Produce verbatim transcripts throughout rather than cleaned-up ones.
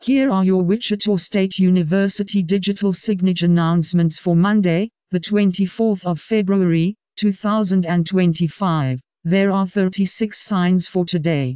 Here are your Wichita State University digital signage announcements for Monday, the twenty-fourth of February, two thousand twenty-five. There are thirty-six signs for today.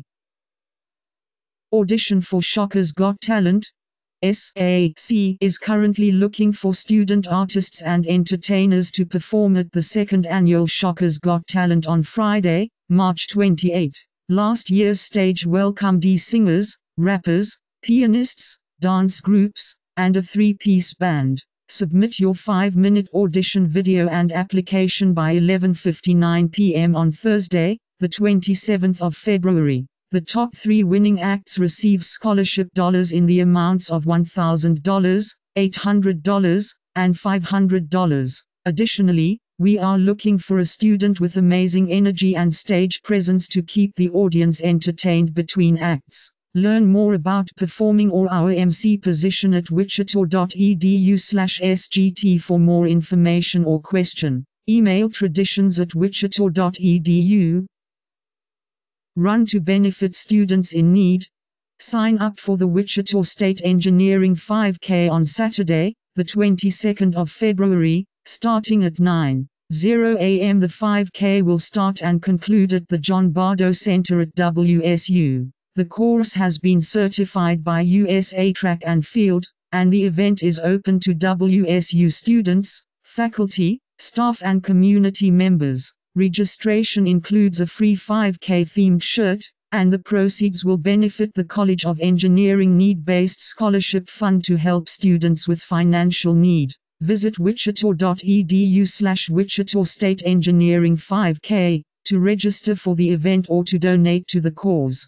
Audition for Shockers Got Talent. S A C is currently looking for student artists and entertainers to perform at the second annual Shockers Got Talent on Friday, March twenty-eighth. Last year's stage welcomed singers, rappers, pianists, dance groups, and a three-piece band. Submit your five-minute audition video and application by eleven fifty-nine p m on Thursday, the twenty-seventh of February. The top three winning acts receive scholarship dollars in the amounts of one thousand dollars, eight hundred dollars, and five hundred dollars. Additionally, we are looking for a student with amazing energy and stage presence to keep the audience entertained between acts. Learn more about performing or our M C position at wichita dot e d u slash s g t for more information or question. Email traditions at wichita dot e d u. Run to benefit students in need. Sign up for the Wichita State Engineering five K on Saturday, the twenty-second of February, starting at nine a m The five K will start and conclude at the John Bardo Center at W S U. The course has been certified by U S A Track and Field, and the event is open to W S U students, faculty, staff and community members. Registration includes a free five K themed shirt, and the proceeds will benefit the College of Engineering Need-Based Scholarship Fund to help students with financial need. Visit wichita dot e d u slash Wichita State Engineering five K to register for the event or to donate to the cause.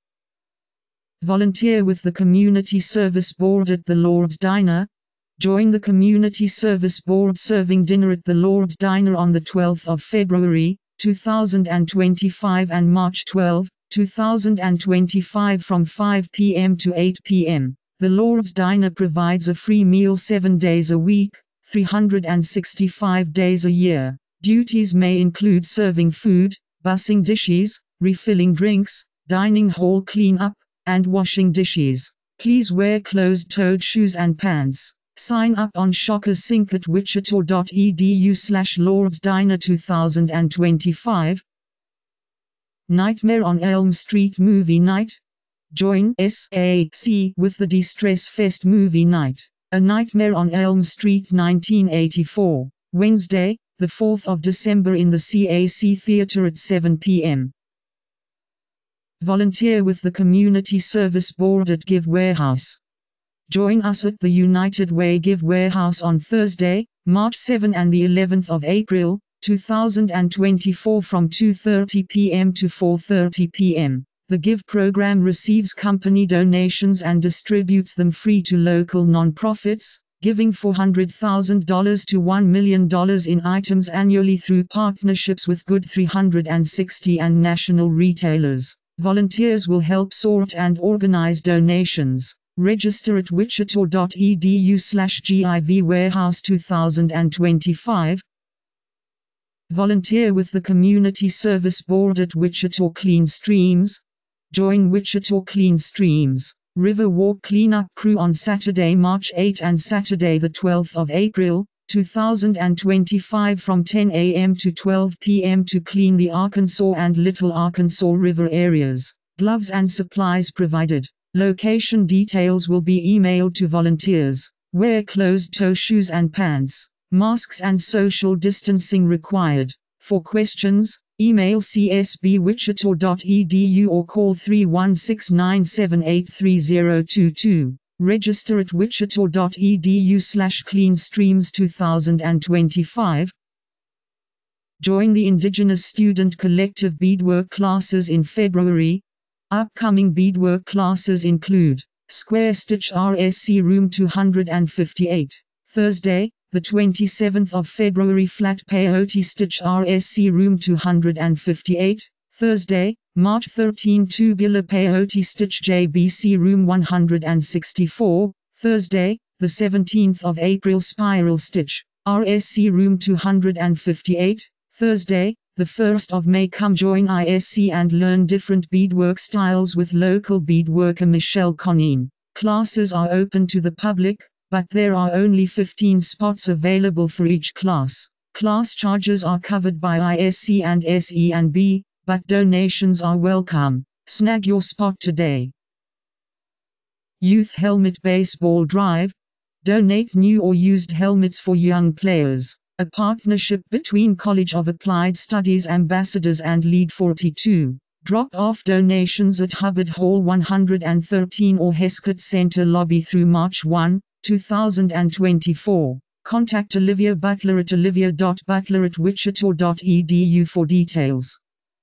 Volunteer with the Community Service Board at the Lord's Diner. Join the Community Service Board serving dinner at the Lord's Diner on the twelfth of February, two thousand twenty-five and March twelfth, two thousand twenty-five from five p m to eight p m The Lord's Diner provides a free meal seven days a week, three hundred sixty-five days a year. Duties may include serving food, bussing dishes, refilling drinks, dining hall cleanup, and washing dishes. Please wear closed-toed shoes and pants. Sign up on Shockers Sync at wichita dot e d u slash Lord's Diner two thousand twenty-five. Nightmare on Elm Street Movie Night. Join S A C with the Distress Fest Movie Night. A Nightmare on Elm Street nineteen eighty-four. Wednesday, the fourth of December in the C A C Theater at seven p m Volunteer with the Community Service Board at Give Warehouse. Join us at the United Way Give Warehouse on Thursday, March seventh and the eleventh of April, two thousand twenty-four from two thirty p m to four thirty p m The Give program receives company donations and distributes them free to local nonprofits, giving four hundred thousand dollars to one million dollars in items annually through partnerships with Good three hundred sixty and national retailers. Volunteers will help sort and organize donations. Register at wichita dot e d u slash give warehouse two thousand twenty-five. Volunteer with the Community Service Board at Wichita Clean Streams. Join Wichita Clean Streams River Walk Cleanup Crew on Saturday, March eighth and Saturday the twelfth of April, two thousand twenty-five from ten a m to twelve p m to clean the Arkansas and Little Arkansas River areas. Gloves and supplies provided. Location details will be emailed to volunteers. Wear closed-toe shoes and pants. Masks and social distancing required. For questions, email c s b wichita dot e d u or call three one six nine seven eight three zero two two. Register at wichita dot e d u slash clean streams two thousand twenty-five. Join the Indigenous Student Collective beadwork classes in February. Upcoming beadwork classes include Square Stitch R S C Room two hundred fifty-eight, Thursday, the twenty-seventh of February Flat Peyote Stitch R S C Room two hundred fifty-eight, Thursday, March thirteenth Tubular Peyote Stitch J B C Room one hundred sixty-four, Thursday, the seventeenth of April Spiral Stitch, R S C Room two hundred fifty-eight, Thursday, the first of May. Come join I S C and learn different beadwork styles with local beadworker Michelle Conine. Classes are open to the public, but there are only fifteen spots available for each class. Class charges are covered by I S C and S E and B, but donations are welcome. Snag your spot today. Youth Helmet Baseball Drive. Donate new or used helmets for young players. A partnership between College of Applied Studies Ambassadors and Lead forty-two. Drop off donations at Hubbard Hall one hundred thirteen or Heskett Center lobby through March first, two thousand twenty-four. Contact Olivia Butler at olivia dot butler at wichita dot e d u for details.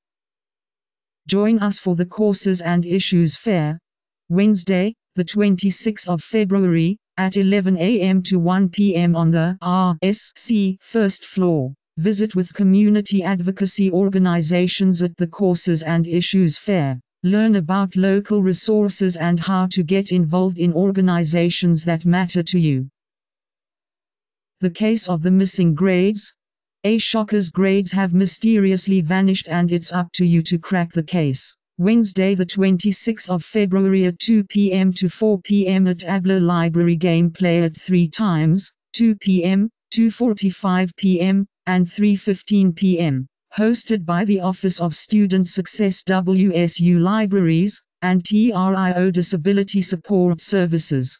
Join us for the Courses and Issues Fair, Wednesday, the twenty-sixth of February, at eleven a m to one p m on the R S C first floor. Visit with community advocacy organizations at the Courses and Issues Fair. Learn about local resources and how to get involved in organizations that matter to you. The case of the missing grades. A Shockers grades have mysteriously vanished and it's up to you to crack the case. Wednesday the twenty-sixth of February at two p m to four p m at Abler Library. Gameplay at three times, two p m, two forty-five p m, and three fifteen p m Hosted by the Office of Student Success, W S U Libraries, and T R I O Disability Support Services.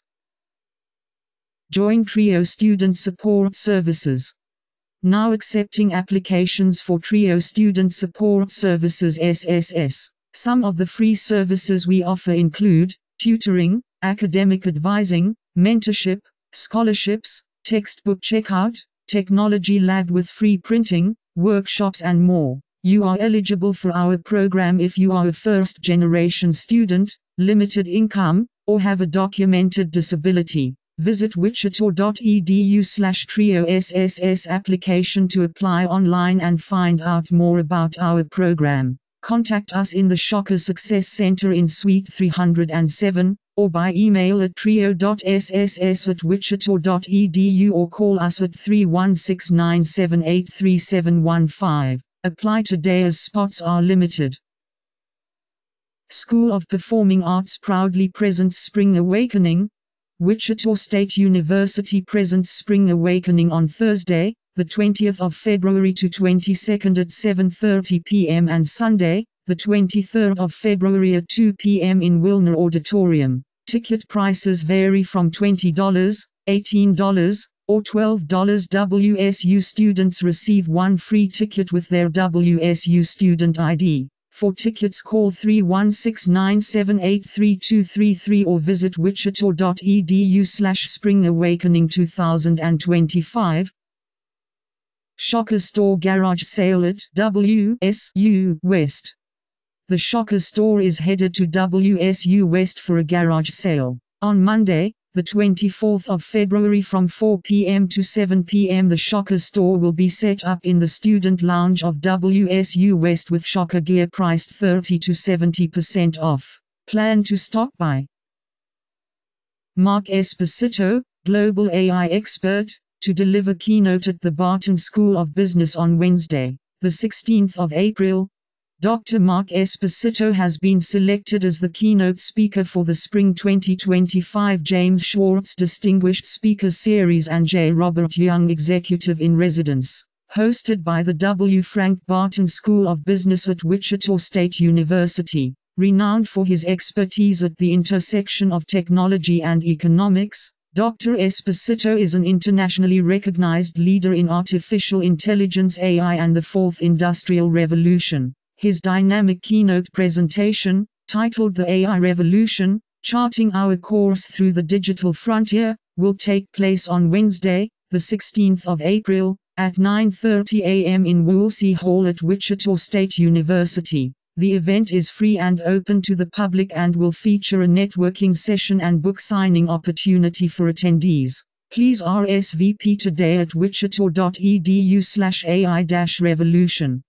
Join Trio Student Support Services. Now accepting applications for Trio Student Support Services S S S. Some of the free services we offer include tutoring, academic advising, mentorship, scholarships, textbook checkout, technology lab with free printing, workshops and more. You are eligible for our program if you are a first-generation student, limited income, or have a documented disability. Visit wichita dot e d u slash trio S S S application to apply online and find out more about our program. Contact us in the Shockers Success Center in Suite three hundred seven, or by email at trio dot s s s at wichita dot e d u or call us at three one six nine seven eight three seven one five. Apply today as spots are limited. School of Performing Arts proudly presents Spring Awakening. Wichita State University presents Spring Awakening on Thursday, the twentieth of February to twenty-second at seven thirty p m and Sunday, the twenty-third of February at two p m in Wilner Auditorium. Ticket prices vary from twenty dollars, eighteen dollars, or twelve dollars. W S U students receive one free ticket with their W S U student I D. For tickets call three one six nine seven eight three two three three or visit wichita dot e d u slash spring awakening two thousand twenty-five. Shockers Store Garage Sale at W S U West. The Shockers Store is headed to W S U West for a garage sale. On Monday, the twenty-fourth of February from four p m to seven p m the Shockers Store will be set up in the student lounge of W S U West with Shocker gear priced thirty to seventy percent off. Plan to stop by. Mark Esposito, Global A I Expert, to deliver keynote at the Barton School of Business on Wednesday, the sixteenth of April. Doctor Mark Esposito has been selected as the keynote speaker for the Spring twenty twenty-five James Schwartz Distinguished Speaker Series and J. Robert Young Executive in Residence, hosted by the W. Frank Barton School of Business at Wichita State University. Renowned for his expertise at the intersection of technology and economics, Doctor Esposito is an internationally recognized leader in artificial intelligence A I and the Fourth Industrial Revolution. His dynamic keynote presentation, titled The A I Revolution, Charting Our Course Through the Digital Frontier, will take place on Wednesday, the sixteenth of April, at nine thirty a m in Woolsey Hall at Wichita State University. The event is free and open to the public and will feature a networking session and book signing opportunity for attendees. Please R S V P today at wichita dot e d u slash A I revolution.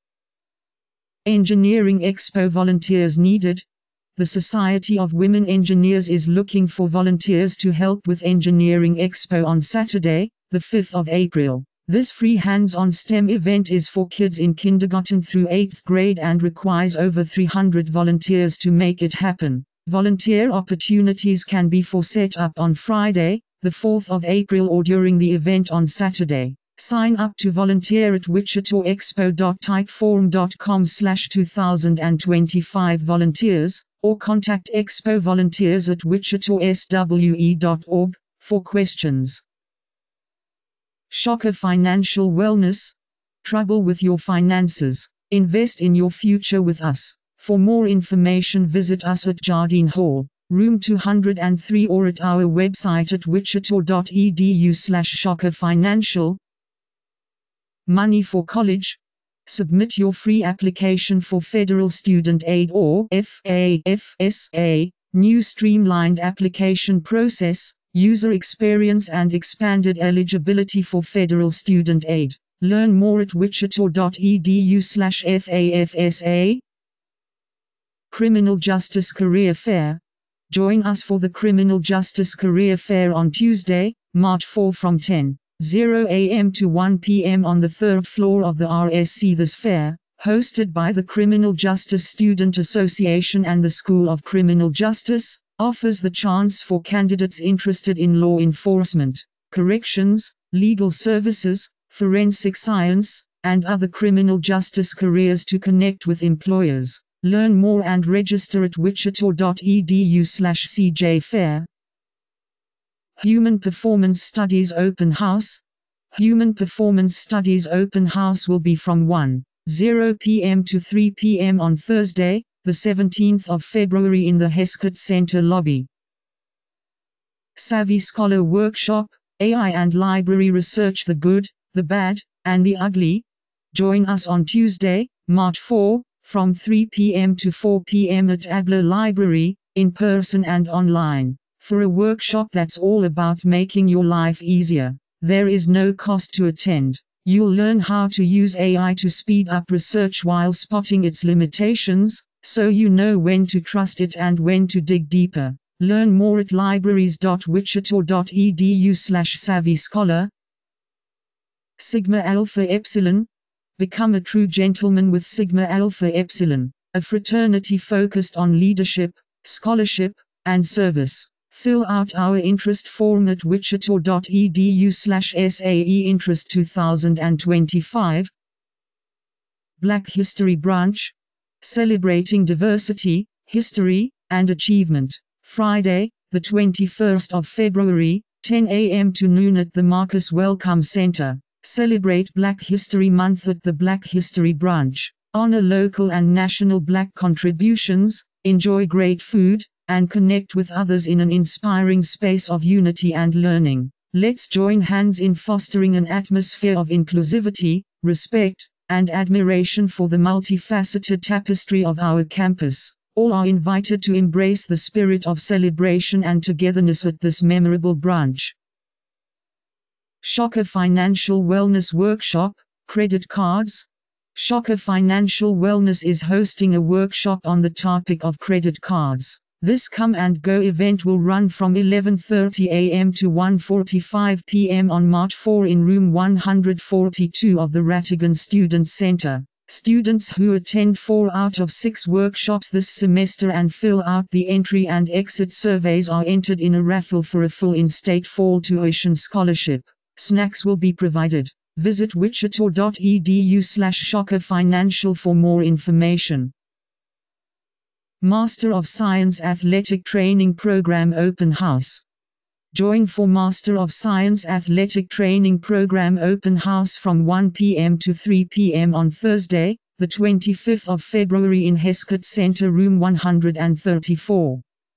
Engineering Expo volunteers needed. The Society of Women Engineers is looking for volunteers to help with Engineering Expo on Saturday, the fifth of April. This free hands-on STEM event is for kids in kindergarten through eighth grade and requires over three hundred volunteers to make it happen. Volunteer opportunities can be for set up on Friday, the fourth of April or during the event on Saturday. Sign up to volunteer at wichita expo dot typeform dot com slash two thousand twenty-five volunteers, or contact Expo volunteers at wichita s w e dot org for questions. Shocker Financial Wellness. Trouble with your finances? Invest in your future with us. For more information visit us at Jardine Hall, room two hundred three, or at our website at wichita dot e d u slash shocker financial. Money for college? Submit your free application for Federal Student Aid or F A F S A. New streamlined application process, user experience and expanded eligibility for Federal Student Aid. Learn more at wichita dot e d u slash F A F S A. Criminal Justice Career Fair. Join us for the Criminal Justice Career Fair on Tuesday, March fourth from ten a m to one p m on the third floor of the R S C. This fair, hosted by the Criminal Justice Student Association and the School of Criminal Justice, offers the chance for candidates interested in law enforcement, corrections, legal services, forensic science, and other criminal justice careers to connect with employers. Learn more and register at wichita dot e d u slash c j fair. Human Performance Studies Open House. Human Performance Studies Open House will be from one p m to three p m on Thursday, the seventeenth of February in the Heskett Center lobby. Savvy Scholar Workshop. A I and Library Research: The Good, the Bad, and the Ugly. Join us on Tuesday, March fourth, from three p m to four p m at Adler Library, in person and online, for a workshop that's all about making your life easier. There is no cost to attend. You'll learn how to use A I to speed up research while spotting its limitations, so you know when to trust it and when to dig deeper. Learn more at libraries dot wichita dot e d u slash savvy scholar. Sigma Alpha Epsilon. Become a true gentleman with Sigma Alpha Epsilon, a fraternity focused on leadership, scholarship, and service. Fill out our interest form at wichita dot e d u slash S A E interest twenty twenty-five. Black History Branch. Celebrating diversity, history, and achievement. Friday, the twenty-first of February, ten a m to noon at the Marcus Wellcome Center. Celebrate Black History Month at the Black History Branch. Honor local and national Black contributions, enjoy great food, and connect with others in an inspiring space of unity and learning. Let's join hands in fostering an atmosphere of inclusivity, respect, and admiration for the multifaceted tapestry of our campus. All are invited to embrace the spirit of celebration and togetherness at this memorable branch. Shocker Financial Wellness Workshop. Credit cards. Shocker Financial Wellness is hosting a workshop on the topic of credit cards. This come and go event will run from eleven thirty a m to one forty-five p m on March fourth in room one forty-two of the Rattigan Student Center. Students who attend four out of six workshops this semester and fill out the entry and exit surveys are entered in a raffle for a full in-state fall tuition scholarship. Snacks will be provided. Visit wichita dot e d u slash shocker financial for more information. Master of Science Athletic Training Program Open House. Join for Master of Science Athletic Training Program Open House from one p m to three p m on Thursday, the twenty-fifth of February in Heskett Center room one thirty-four.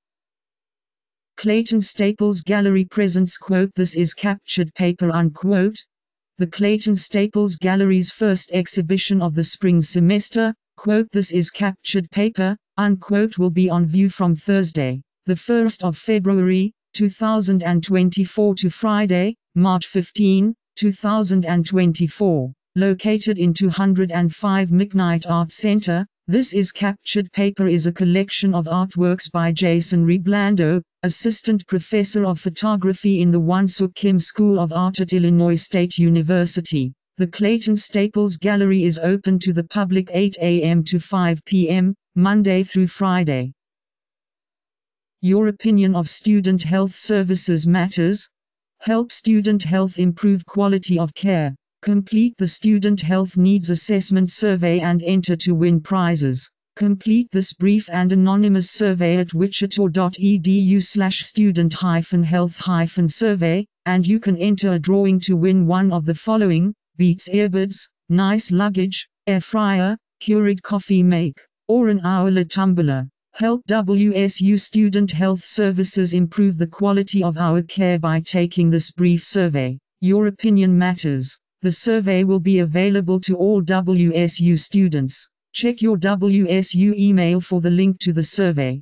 Clayton Staples Gallery presents quote This is Captured Paper unquote. The Clayton Staples Gallery's first exhibition of the spring semester, quote This is Captured Paper, unquote will be on view from Thursday, the first of February, two thousand twenty-four to Friday, March fifteenth, two thousand twenty-four, located in two oh five McKnight Art Center. This is Captured Paper is a collection of artworks by Jason Reblando, Assistant Professor of Photography in the Won-Suk Kim School of Art at Illinois State University. The Clayton Staples Gallery is open to the public eight a m to five p m, Monday through Friday. Your opinion of student health services matters. Help student health improve quality of care. Complete the Student Health Needs Assessment Survey and enter to win prizes. Complete this brief and anonymous survey at wichita.edu slash student hyphen health hyphen survey, and you can enter a drawing to win one of the following: Beats earbuds, nice luggage, air fryer, Keurig coffee make, or an Owler tumbler. Help W S U Student Health Services improve the quality of our care by taking this brief survey. Your opinion matters. The survey will be available to all W S U students. Check your W S U email for the link to the survey.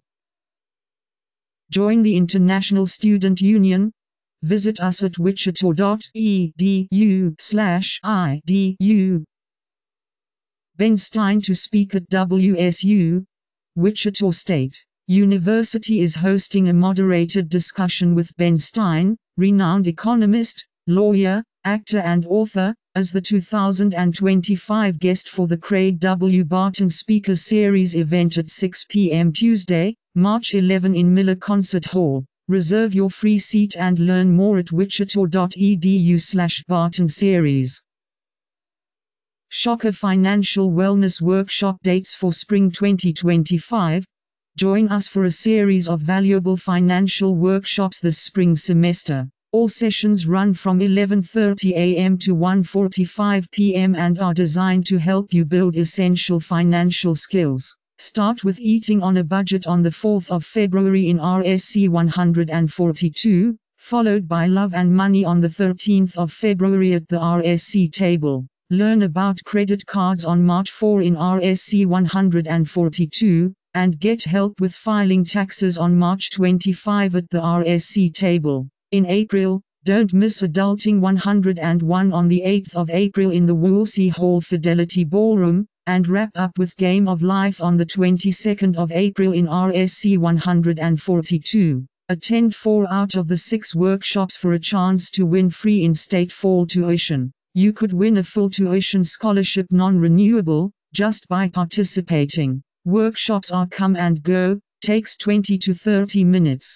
Join the International Student Union. Visit us at wichita.edu slash IDU. Ben Stein to speak at W S U. Wichita State University is hosting a moderated discussion with Ben Stein, renowned economist, lawyer, actor and author, as the two thousand twenty-five guest for the Craig W. Barton Speaker Series event at six p m Tuesday, March eleventh in Miller Concert Hall. Reserve your free seat and learn more at wichita.edu slash Barton Series. Shocker Financial Wellness Workshop dates for spring twenty twenty-five. Join us for a series of valuable financial workshops this spring semester. All sessions run from eleven thirty a m to one forty-five p m and are designed to help you build essential financial skills. Start with Eating on a Budget on the fourth of February in R S C one forty-two, followed by Love and Money on the thirteenth of February at the R S C table. Learn about credit cards on March fourth in R S C one forty-two, and get help with filing taxes on March twenty-fifth at the R S C table. In April, don't miss Adulting one oh one on the eighth of April in the Woolsey Hall Fidelity Ballroom, and wrap up with Game of Life on the twenty-second of April in R S C one forty-two. Attend four out of the six workshops for a chance to win free in-state fall tuition. You could win a full tuition scholarship non-renewable, just by participating. Workshops are come and go, takes twenty to thirty minutes.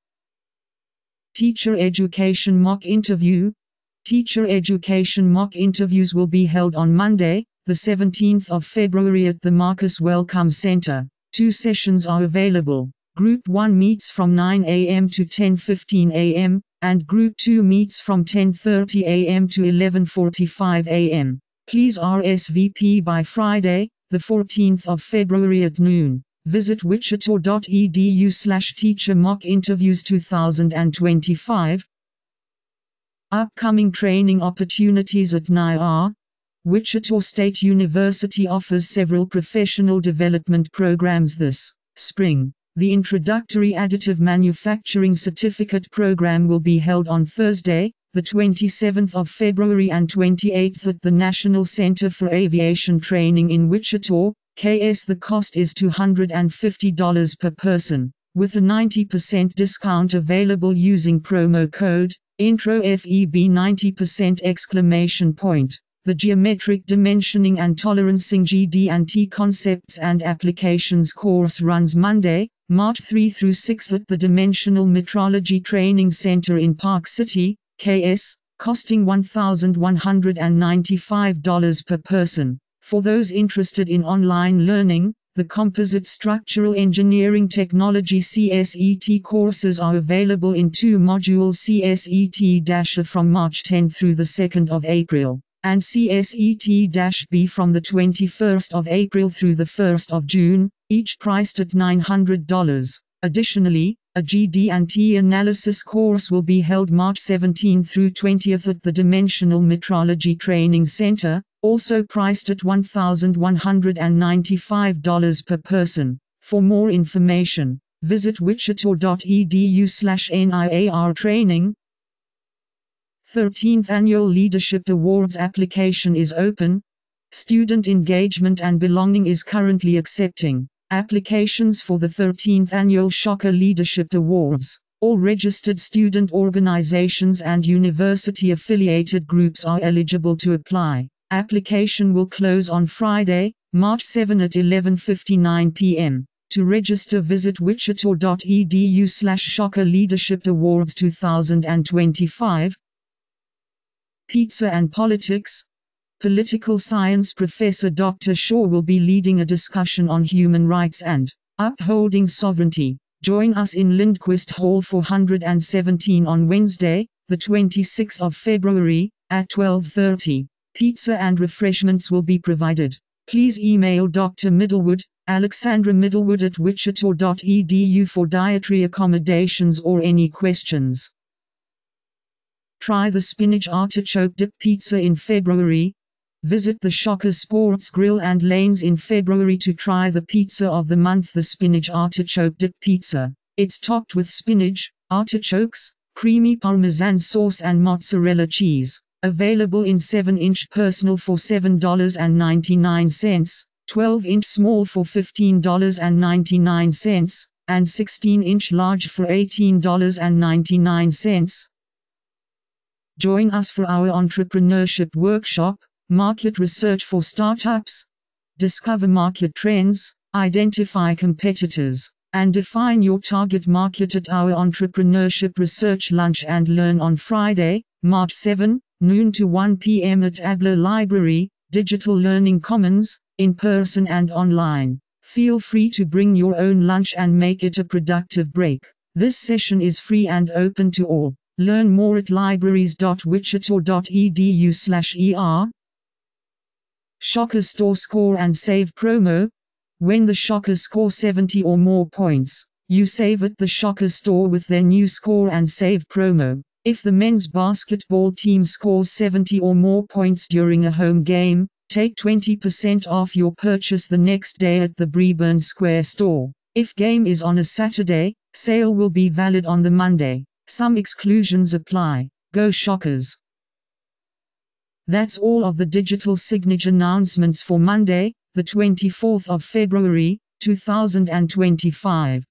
Teacher Education Mock Interview. Teacher Education Mock Interviews will be held on Monday, the seventeenth of February at the Marcus Wellcome Center. Two sessions are available. Group one meets from nine a m to ten fifteen a m, and Group two meets from ten thirty a m to eleven forty-five a m Please R S V P by Friday, the fourteenth of February at noon. Visit wichita.edu slash teacher mock interviews twenty twenty-five. Upcoming training opportunities at N I R. Wichita State University offers several professional development programs this spring. The Introductory Additive Manufacturing Certificate program will be held on Thursday, the twenty-seventh of February and twenty-eighth at the National Center for Aviation Training in Wichita. K S The cost is two hundred fifty dollars per person, with a ninety percent discount available using promo code Intro F E B ninety percent exclamation point. The Geometric Dimensioning and Tolerancing G D and T Concepts and Applications course runs Monday, March third through sixth at the Dimensional Metrology Training Center in Park City, K S, costing one thousand one hundred ninety-five dollars per person. For those interested in online learning, the Composite Structural Engineering Technology C S E T courses are available in two modules: C S E T from March tenth through the second of April, and C S E T B from the twenty-first of April through the first of June, each priced at nine hundred dollars. Additionally, a G D and T analysis course will be held March seventeenth through twentieth at the Dimensional Metrology Training Center, also priced at one thousand one hundred ninety-five dollars per person. For more information, visit wichita.edu slash NIAR training. thirteenth Annual Leadership Awards application is open. Student Engagement and Belonging is currently accepting applications for the thirteenth Annual Shocker Leadership Awards. All registered student organizations and university-affiliated groups are eligible to apply. Application will close on Friday, March seventh at eleven fifty-nine p m To register, visit wichita.edu slash Shocker Leadership Awards twenty twenty-five. Pizza and Politics. Political science professor Doctor Shaw will be leading a discussion on human rights and upholding sovereignty. Join us in Lindquist Hall four hundred seventeen on Wednesday, the twenty-sixth of February, at twelve thirty. Pizza and refreshments will be provided. Please email Doctor Middlewood, Alexandra Middlewood at wichita dot e d u for dietary accommodations or any questions. Try the spinach artichoke dip pizza in February. Visit the Shockers Sports Grill and Lanes in February to try the pizza of the month, the spinach artichoke dip pizza. It's topped with spinach, artichokes, creamy Parmesan sauce and mozzarella cheese. Available in seven inch personal for seven dollars and ninety-nine cents, twelve inch small for fifteen dollars and ninety-nine cents, and sixteen inch large for eighteen dollars and ninety-nine cents. Join us for our entrepreneurship workshop, Market Research for Startups. Discover market trends, identify competitors, and define your target market at our Entrepreneurship Research Lunch and Learn on Friday, March seventh, noon to one p m at Adler Library, Digital Learning Commons, in person and online. Feel free to bring your own lunch and make it a productive break. This session is free and open to all. Learn more at libraries dot wichita dot e d u slash e r. Shockers Store Score and Save promo. When the Shockers score seventy or more points, you save at the Shockers Store with their new Score and Save promo. If the men's basketball team scores seventy or more points during a home game, take twenty percent off your purchase the next day at the Breburn Square store. If game is on a Saturday, sale will be valid on the Monday. Some exclusions apply. Go Shockers! That's all of the digital signage announcements for Monday, the twenty-fourth of February, two thousand twenty-five.